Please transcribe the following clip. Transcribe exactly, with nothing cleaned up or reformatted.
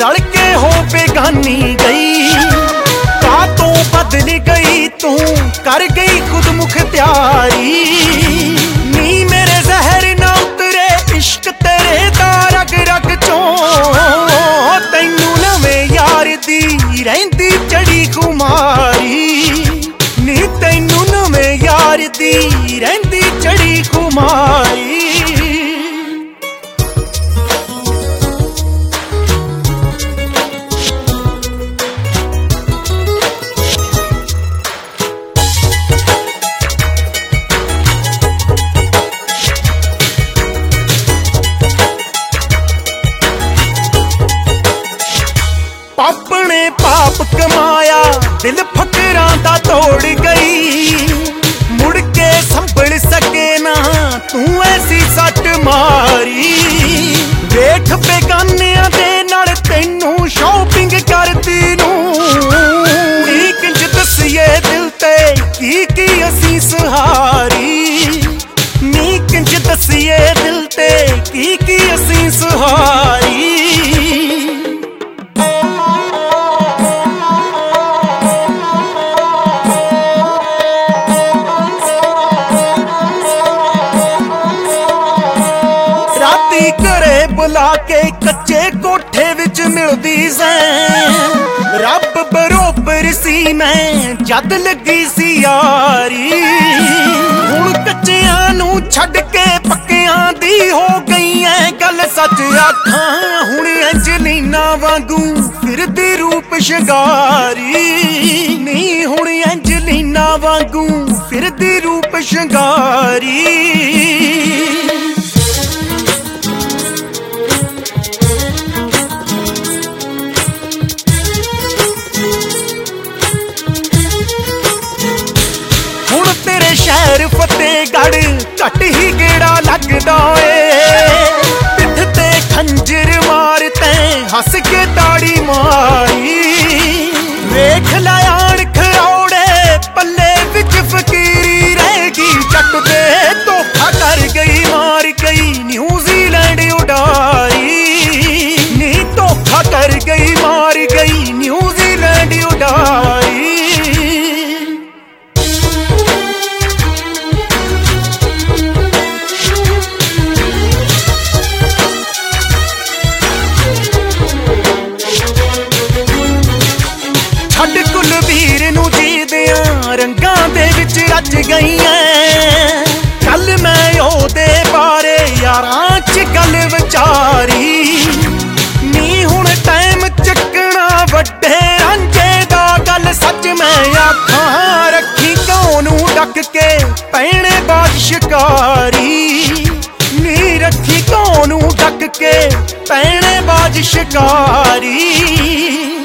रल के हो बेगानी गई। का तू बदल गई तू कर गई खुद मुख्तियारी। नी मेरे जहर ना उतरे इश्क तेरे दा रग रग चों। तैनू नवें यार दी रहिंदी चढ़ी खुमारी। नी तैनू नवें यार दी रहिंदी चढ़ी खुमारी। अपने पाप कमाया दिल फकरां दा तोड़ गई। मुड़ के संभल सके ना तू ऐसी सट मारी। देख बेगानियां दे नाल तैनू शॉपिंग करदी नू। नी किंज दसिए दिल ते की की असीं सहारी। नी किंज दसिए दिल ते की की असीं सहारी। घरे बुला के कच्चे कोठे विच मिलदी सैं। रब बरोबर सी मैं जद लगी सी यारी। हुण कच्चियां नू छड्ड के पक्कियां दी हो गई ऐ गल सच आखां। हुण एंजलीना वांगू फिरदी रूप शंगारी। नी हुण एंजलीना वांगू फिरदी रूप शंगारी। शहर फतेहगढ़ घट ही गेड़ा लगदा ए। पिठ ते खंजर मारते हस के ताड़ी मारी। वेख लायान खरौड़े पल्ले विच फकीरी रहेगी। जट दे धोखा कर गई मार गई न्यूजीलैंड उडारी। नी धोखा कर गई मार गई न्यूजीलैंड उडारी। कुलबीर नू जीदियां रंगां दे विच रच गई ऐ। कल मैं ओदे बारे यारां च गल विचारी। नी हुण टाइम चकना वड्डे रांझे दा गल सच मैं आखां। रखी कौनू डक के पैणे बाज शिकारी। नी रखी कौनू डक के पैणे बाज शिकारी।